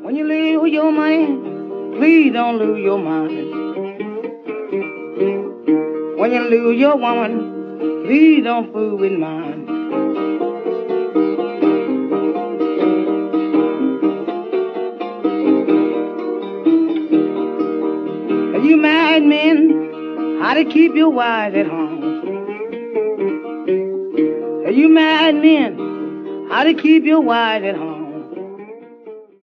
When you lose your money, please don't lose your mind. When you lose your woman, please don't fool with mine. You married men, how to keep your wives at home. You married men, how to keep your wives at home.